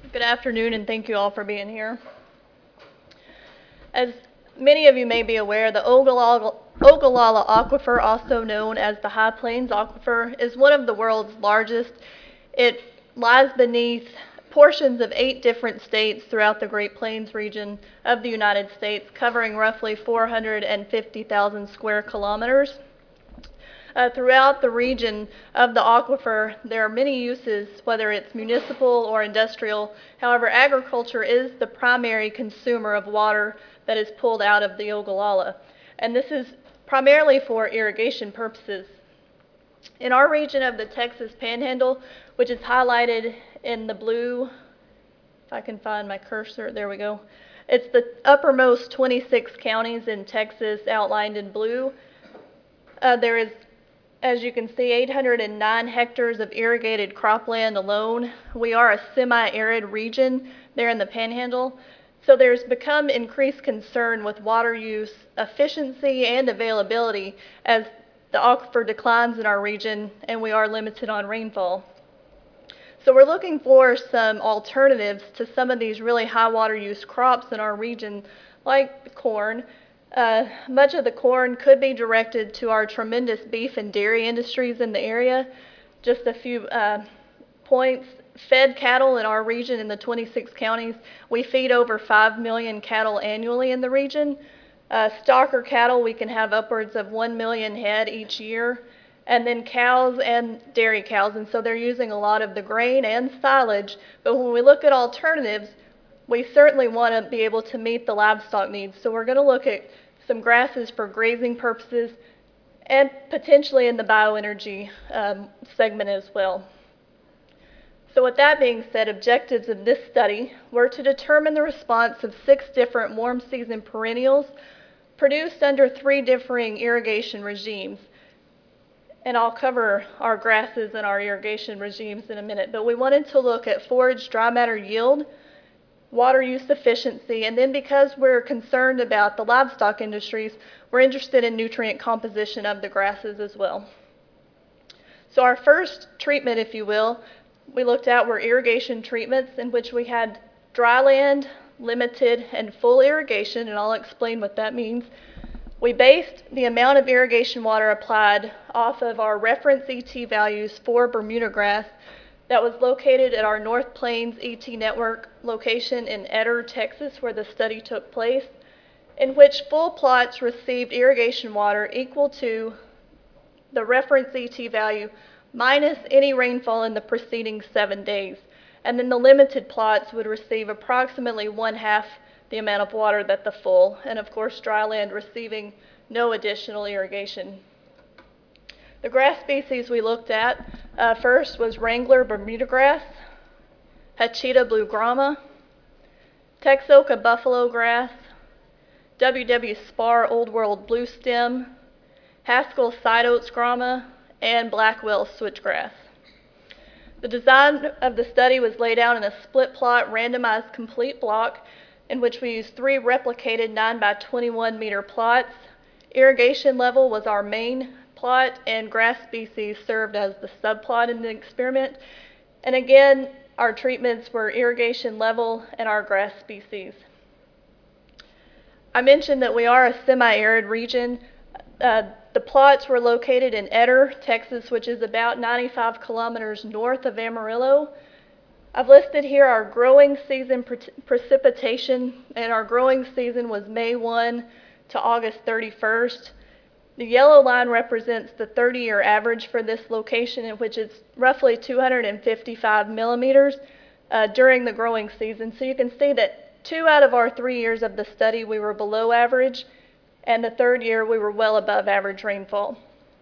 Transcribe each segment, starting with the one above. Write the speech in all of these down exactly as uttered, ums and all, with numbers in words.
Good afternoon, and thank you all for being here. As many of you may be aware, the Ogallala, Ogallala Aquifer, also known as the High Plains Aquifer, is one of the world's largest. It lies beneath portions of eight different states throughout the Great Plains region of the United States, covering roughly four hundred fifty thousand square kilometers. Uh, throughout the region of the aquifer, there are many uses, whether it's municipal or industrial. However, agriculture is the primary consumer of water that is pulled out of the Ogallala, and this is primarily for irrigation purposes. In our region of the Texas Panhandle, which is highlighted in the blue, if I can find my cursor, there we go. It's the uppermost twenty-six counties in Texas outlined in blue. Uh, there is, as you can see, eight hundred nine hectares of irrigated cropland alone. We are a semi-arid region there in the Panhandle, so there's become increased concern with water use, efficiency, and availability as the aquifer declines in our region and we are limited on rainfall. So we're looking for some alternatives to some of these really high water use crops in our region, like corn. Uh, much of the corn could be directed to our tremendous beef and dairy industries in the area. Just a few uh, points. Fed cattle in our region in the twenty-six counties, we feed over five million cattle annually in the region. Uh, stocker cattle, we can have upwards of one million head each year. And then cows and dairy cows, and so they're using a lot of the grain and silage. But when we look at alternatives, we certainly want to be able to meet the livestock needs. So we're going to look at some grasses for grazing purposes and potentially in the bioenergy um, segment as well. So with that being said, objectives of this study were to determine the response of six different warm season perennials produced under three differing irrigation regimes. And I'll cover our grasses and our irrigation regimes in a minute, but we wanted to look at forage dry matter yield, water use efficiency, and then because we're concerned about the livestock industries, we're interested in nutrient composition of the grasses as well. So our first treatment, if you will, we looked at were irrigation treatments in which we had dry land, limited, and full irrigation, and I'll explain what that means. We based the amount of irrigation water applied off of our reference E T values for Bermuda grass that was located at our North Plains E T network location in Eder, Texas, where the study took place, in which full plots received irrigation water equal to the reference E T value minus any rainfall in the preceding seven days. And then the limited plots would receive approximately one half the amount of water that the full, and of course dry land receiving no additional irrigation. The grass species we looked at uh, first was Wrangler Bermuda grass, Hachita blue grama, Texoka buffalo grass, W W spar Old World blue stem, Haskell side oats grama, and Blackwell switchgrass. The design of the study was laid out in a split plot randomized complete block in which we used three replicated nine by twenty-one meter plots. Irrigation level was our main plot, and grass species served as the subplot in the experiment. And again, our treatments were irrigation level and our grass species. I mentioned that we are a semi-arid region. Uh, the plots were located in Eder, Texas, which is about ninety-five kilometers north of Amarillo. I've listed here our growing season pre precipitation, and our growing season was May first to August thirty-first. The yellow line represents the thirty year average for this location, in which it's roughly two hundred fifty-five millimeters uh, during the growing season. So you can see that two out of our three years of the study we were below average, and the third year we were well above average rainfall.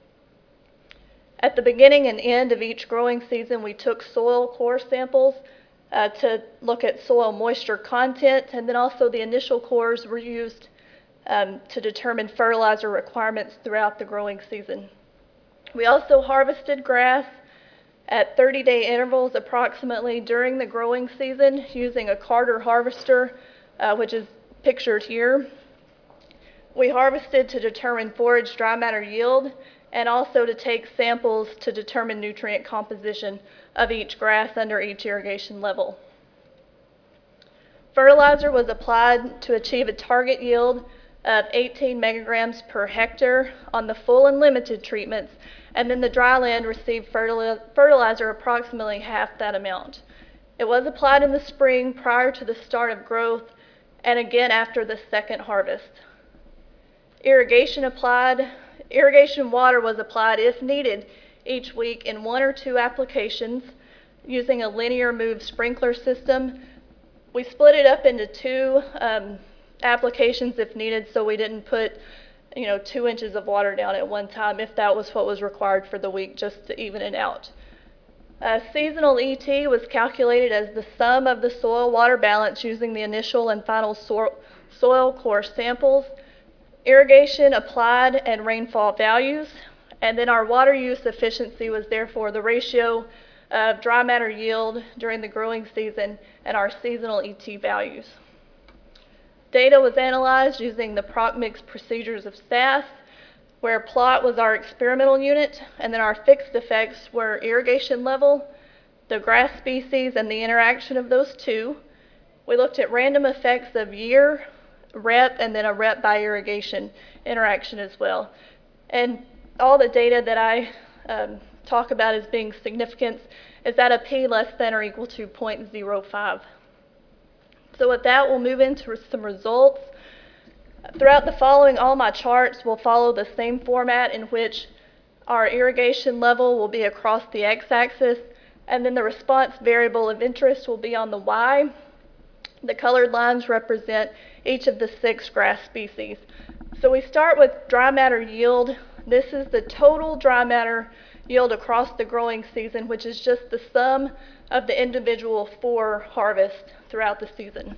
At the beginning and end of each growing season, we took soil core samples uh, to look at soil moisture content, and then also the initial cores were used um, to determine fertilizer requirements throughout the growing season. We also harvested grass at thirty day intervals approximately during the growing season using a Carter harvester, uh, which is pictured here. We harvested to determine forage dry matter yield, and also to take samples to determine nutrient composition of each grass under each irrigation level. Fertilizer was applied to achieve a target yield of eighteen megagrams per hectare on the full and limited treatments, and then the dry land received fertilizer approximately half that amount. It was applied in the spring prior to the start of growth and again after the second harvest. Irrigation applied, irrigation water was applied if needed each week in one or two applications using a linear move sprinkler system. We split it up into two um, applications if needed, so we didn't put you know, two inches of water down at one time if that was what was required for the week, just to even it out. Uh, seasonal E T was calculated as the sum of the soil-water balance using the initial and final so soil core samples, irrigation applied, and rainfall values. And then our water use efficiency was therefore the ratio of dry matter yield during the growing season and our seasonal E T values. Data was analyzed using the ProcMix procedures of S A S, where plot was our experimental unit, and then our fixed effects were irrigation level, the grass species, and the interaction of those two. We looked at random effects of year, rep, and then a rep by irrigation interaction as well. And all the data that I um, talk about as being significance is at a p less than or equal to zero point zero five. So with that, we'll move into some results. Throughout the following, all my charts will follow the same format in which our irrigation level will be across the x-axis, and then the response variable of interest will be on the y. The colored lines represent each of the six grass species. So we start with dry matter yield. This is the total dry matter yield across the growing season, which is just the sum of the individual four harvests throughout the season.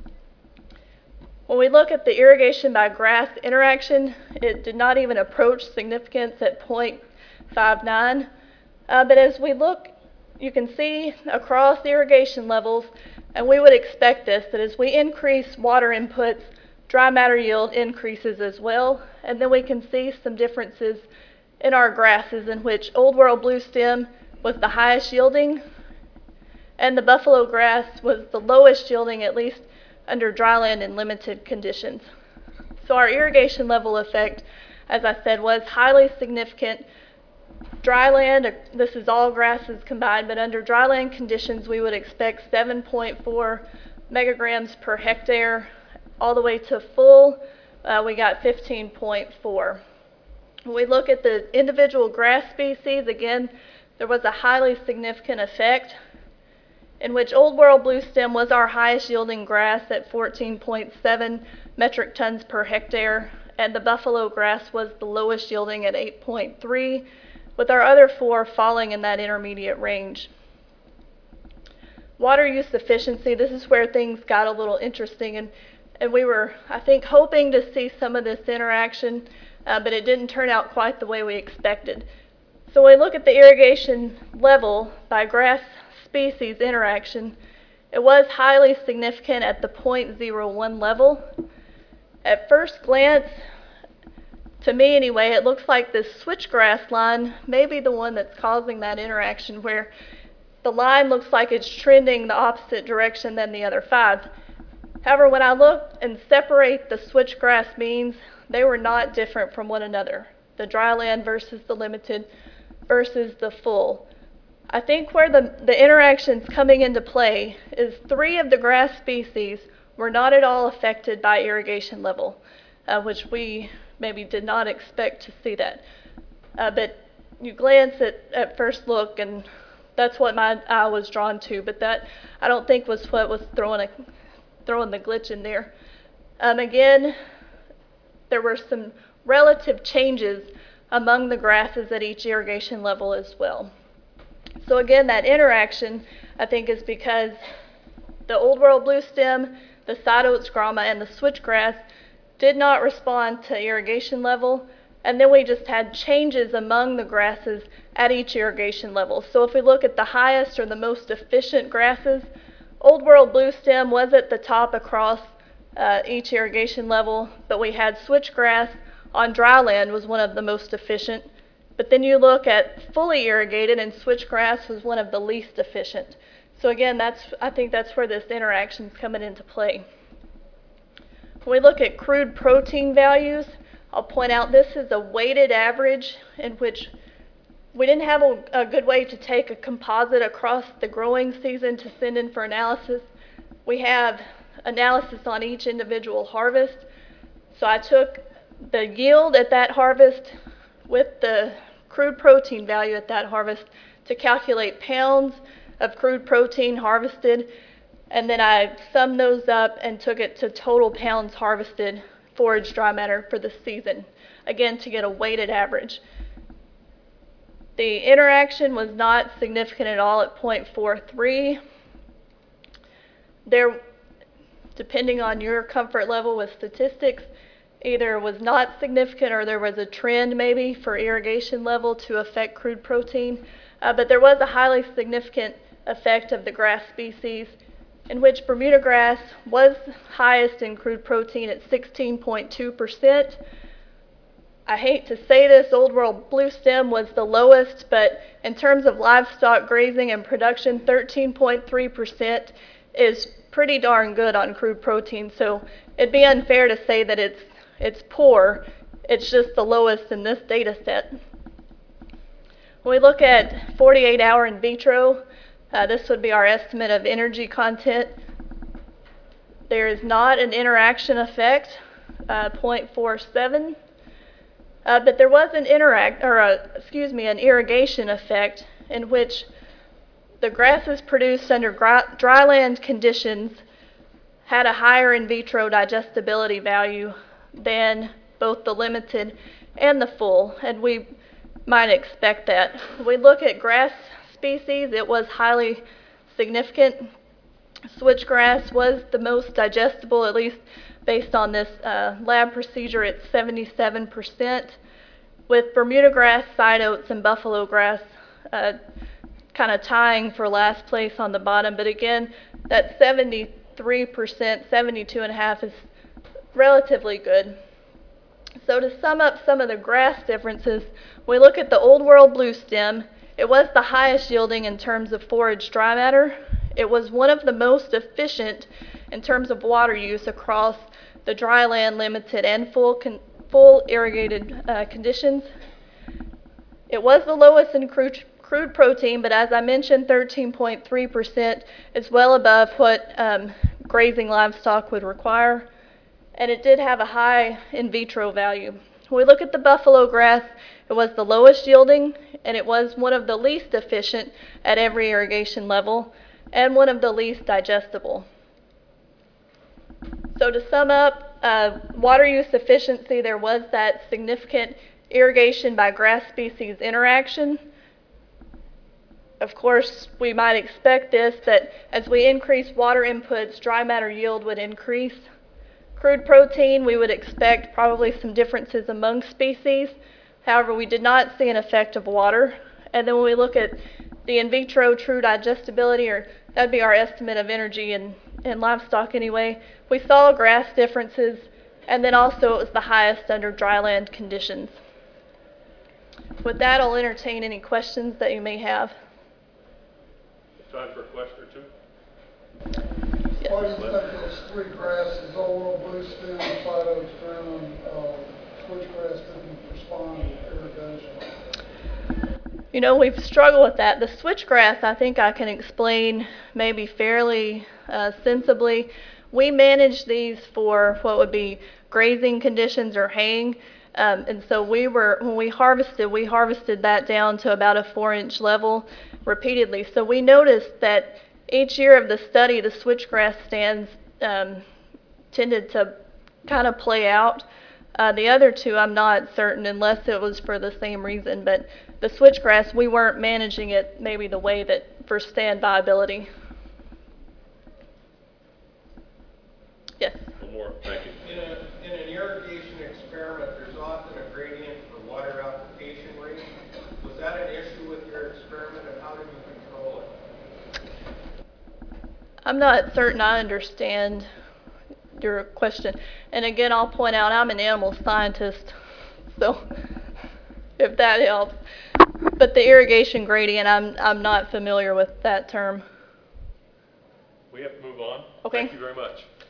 When we look at the irrigation by grass interaction, it did not even approach significance at zero point five nine. Uh, but as we look, you can see across irrigation levels, and we would expect this, that as we increase water inputs, dry matter yield increases as well. And then we can see some differences in our grasses in which Old World Blue Stem was the highest yielding, and the buffalo grass was the lowest yielding, at least under dryland and limited conditions. So our irrigation level effect, as I said, was highly significant. Dryland, this is all grasses combined, but under dryland conditions we would expect seven point four megagrams per hectare. All the way to full, uh, we got fifteen point four. When we look at the individual grass species, again, there was a highly significant effect in which Old World Blue Stem was our highest yielding grass at fourteen point seven metric tons per hectare, and the buffalo grass was the lowest yielding at eight point three, with our other four falling in that intermediate range. Water use efficiency, this is where things got a little interesting, and, and we were, I think, hoping to see some of this interaction, uh, but it didn't turn out quite the way we expected. So when we look at the irrigation level by grass species interaction, it was highly significant at the zero point zero one level. At first glance, to me anyway, it looks like this switchgrass line may be the one that's causing that interaction, where the line looks like it's trending the opposite direction than the other five. However, when I look and separate the switchgrass means, they were not different from one another. The dryland versus the limited versus the full. I think where the, the interactions coming into play is three of the grass species were not at all affected by irrigation level, uh, which we maybe did not expect to see that. Uh, but you glance at, at first look, and that's what my eye was drawn to, but that I don't think was what was throwing, a, throwing the glitch in there. Um, again, there were some relative changes among the grasses at each irrigation level as well. So again, that interaction, I think, is because the Old World Blue Stem, the side oats grama, and the switchgrass did not respond to irrigation level, and then we just had changes among the grasses at each irrigation level. So if we look at the highest or the most efficient grasses, Old World Blue Stem was at the top across uh, each irrigation level, but we had switchgrass on dryland was one of the most efficient. But then you look at fully irrigated, and switchgrass was one of the least efficient. So again, that's I think that's where this interaction is coming into play. When we look at crude protein values, I'll point out this is a weighted average in which we didn't have a, a good way to take a composite across the growing season to send in for analysis. We have analysis on each individual harvest. So I took the yield at that harvest with the crude protein value at that harvest to calculate pounds of crude protein harvested, and then I summed those up and took it to total pounds harvested forage dry matter for the season, again to get a weighted average. The interaction was not significant at all at zero point four three. There, depending on your comfort level with statistics, either was not significant or there was a trend maybe for irrigation level to affect crude protein, uh, but there was a highly significant effect of the grass species in which Bermuda grass was highest in crude protein at sixteen point two percent. I hate to say this, Old World Blue Stem was the lowest, but in terms of livestock grazing and production, thirteen point three percent is pretty darn good on crude protein. So it'd be unfair to say that it's it's poor. It's just the lowest in this data set. When we look at forty-eight hour in vitro, uh, this would be our estimate of energy content. There is not an interaction effect, uh, zero point four seven. Uh, but there was an interact, or a, excuse me, an irrigation effect in which the grasses produced under dryland conditions had a higher in vitro digestibility value than both the limited and the full, and we might expect that. When we look at grass species, it was highly significant. Switchgrass was the most digestible, at least based on this uh, lab procedure. It's seventy-seven percent, with Bermuda grass, side oats, and buffalo grass uh, kind of tying for last place on the bottom. But again, that seventy-three percent, seventy-two point five is relatively good. So to sum up some of the grass differences, we look at the Old World Blue Stem. It was the highest yielding in terms of forage dry matter. It was one of the most efficient in terms of water use across the dry land, limited, and full con full irrigated uh, conditions. It was the lowest in crude, crude protein, but as I mentioned, thirteen point three percent is well above what um, grazing livestock would require, and it did have a high in vitro value. When we look at the buffalo grass, it was the lowest yielding, and it was one of the least efficient at every irrigation level, and one of the least digestible. So to sum up, uh, water use efficiency, there was that significant irrigation by grass species interaction. Of course, we might expect this, that as we increase water inputs, dry matter yield would increase. Crude protein, we would expect probably some differences among species. However, we did not see an effect of water. And then when we look at the in vitro true digestibility, or that'd be our estimate of energy in, in livestock anyway, we saw grass differences, and then also it was the highest under dryland conditions. With that, I'll entertain any questions that you may have. Time for a question or two? Yes. Why do you think those three grasses, Old World Blue Stem, side oats, brown, uh, switchgrass didn't respond to irrigation? You know, we've struggled with that. The switchgrass, I think I can explain maybe fairly uh, sensibly. We manage these for what would be grazing conditions or haying. Um, and so we were, when we harvested, we harvested that down to about a four inch level repeatedly. So we noticed that each year of the study, the switchgrass stands um, tended to kind of play out. Uh, the other two, I'm not certain, unless it was for the same reason. But the switchgrass, we weren't managing it maybe the way that for stand viability. Yes? One more, thank you. In, a, in an irrigation experiment, there's often a gradient for water application rate. Was that an issue with your experiment, and how did you control it? I'm not certain I understand your question. And again, I'll point out I'm an animal scientist, so if that helps. But the irrigation gradient, I'm, I'm not familiar with that term. We have to move on. Okay. Thank you very much.